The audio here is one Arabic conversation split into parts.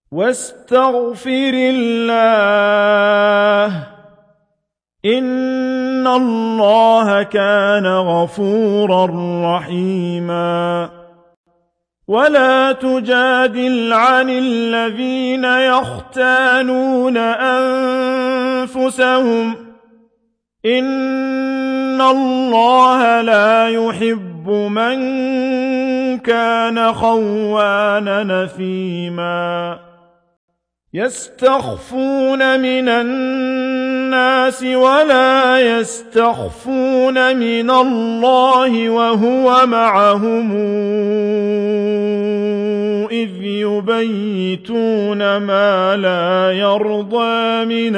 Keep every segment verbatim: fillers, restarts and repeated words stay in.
واستغفر الله إن الله كان غفورا رحيما ولا تجادل عن الذين يختانون أنفسهم إن الله لا يحب من كان خوانا نثيما يستخفون من الناس ولا يستخفون من الله وهو معهم إذ يبيتون ما لا يرضى من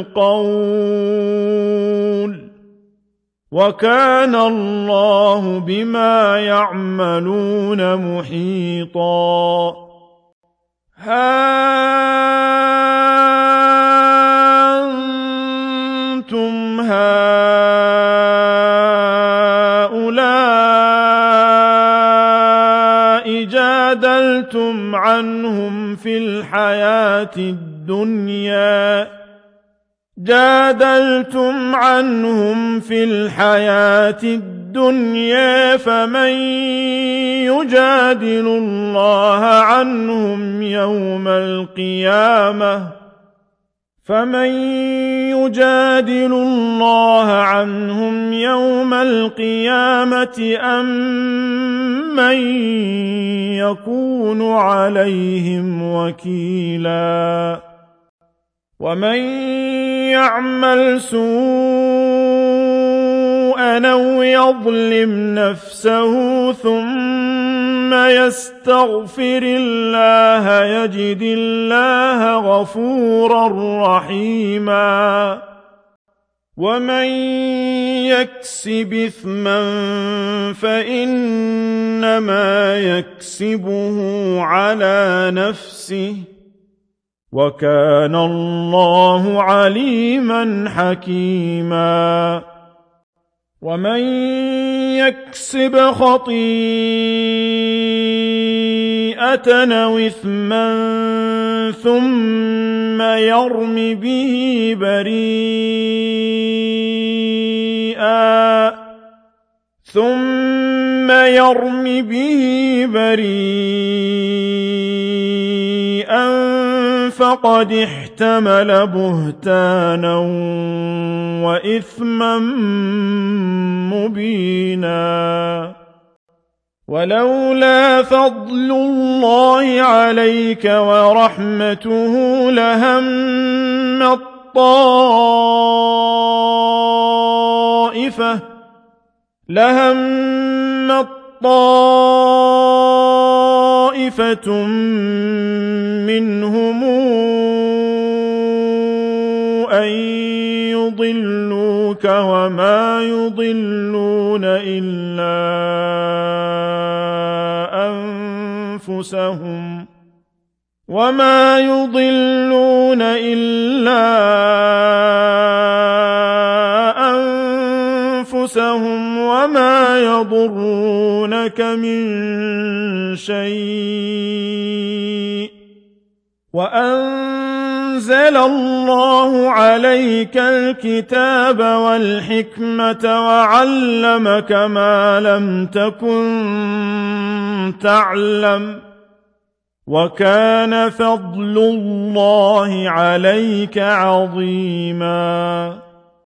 القول وكان الله بما يعملون محيطا ها أنتم هؤلاء جادلتم عنهم في الحياة الدنيا جادلتم عنهم في الحياة الدنيا فمن يجادل الله عنهم يوم القيامة فمن يجادل الله عنهم يوم القيامة أم من يكون عليهم وكيلا ومن يعمل سوءا أو يظلم نفسه ثم يستغفر الله يجد الله غفورا رحيما ومن يكسب إثما فإنما يكسبه على نفسه وكان الله عليما حكيما ومن يكسب خطيئة أو إثما ثم يرم به بريئا ثم يرم به بريئا فقد احتمل بهتانا وإثما مبينا ولولا فضل الله عليك ورحمته لهمت طائفة لهمت طائفة منهم أن يضلوك وما يضلون إلا أنفسهم وما يضلون إلا أنفسهم وما يضرونك من شيء وأنزل الله عليك الكتاب والحكمة وعلمك ما لم تكن تعلم وكان فضل الله عليك عظيما